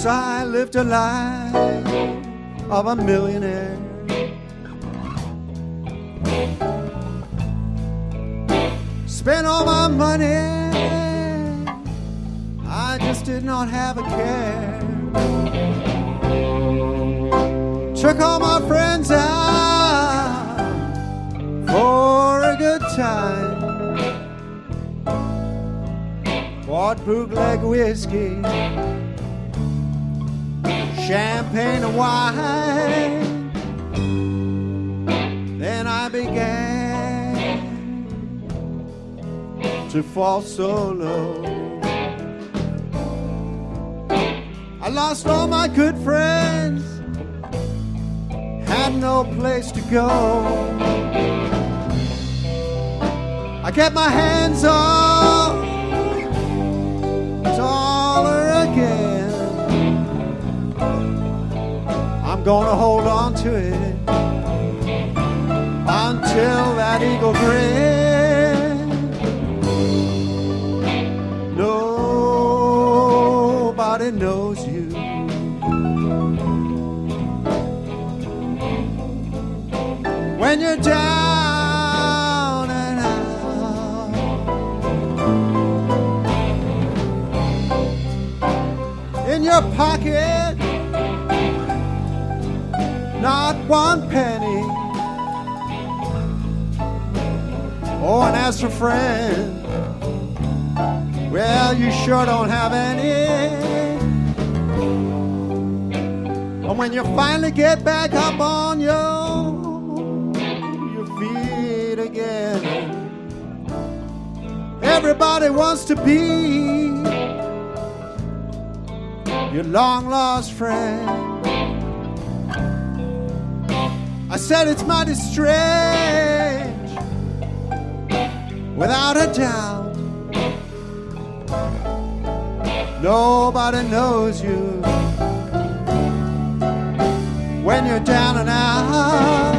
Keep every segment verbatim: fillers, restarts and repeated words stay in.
Yes, I lived a life of a millionaire. Spent all my money, I just did not have a care. Took all my friends out for a good time. Bought bootleg whiskey, champagne and wine. Then I began to fall so low. I lost all my good friends, had no place to go. I kept my hands off dollar again. I'm gonna hold on to it until that eagle grin. Nobody knows you. When you're down and out, in your pocket, not one penny. Oh, and as for friends, well, you sure don't have any. And when you finally get back up on your feet again, everybody wants to be your long lost friend. I said it's mighty strange, without a doubt. Nobody knows you when you're down and out.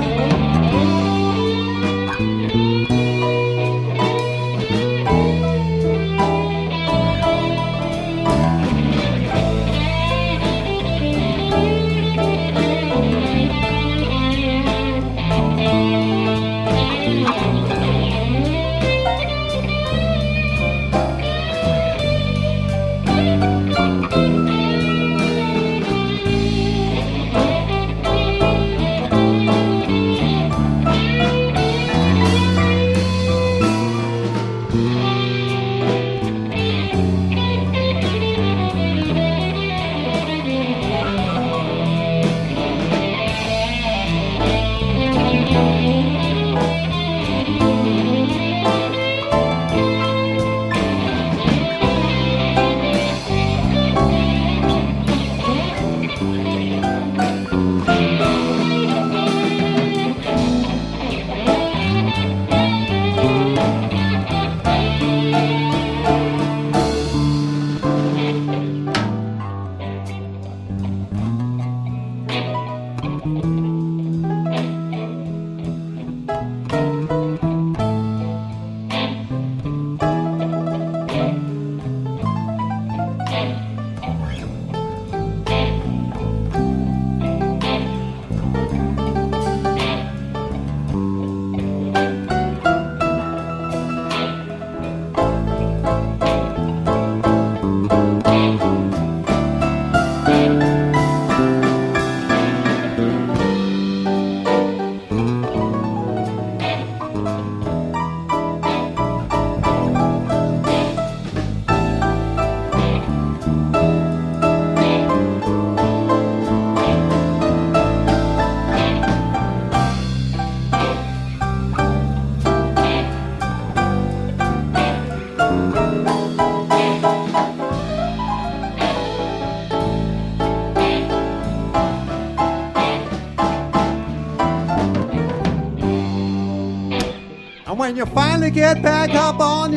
When you finally get back up on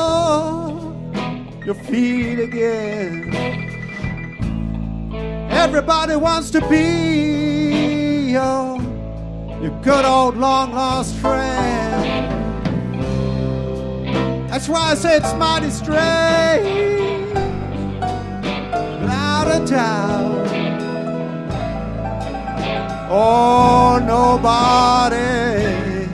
your your feet again, everybody wants to be your your good old long lost friend. That's why I say it's mighty strange, without a town. Oh, nobody.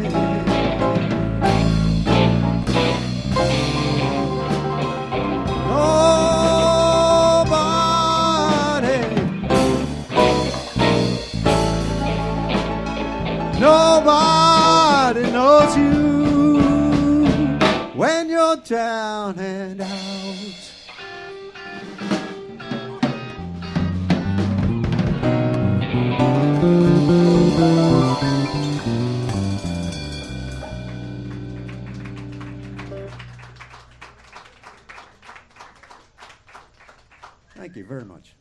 Nobody. Nobody knows you when you're down and out. Thank you very much.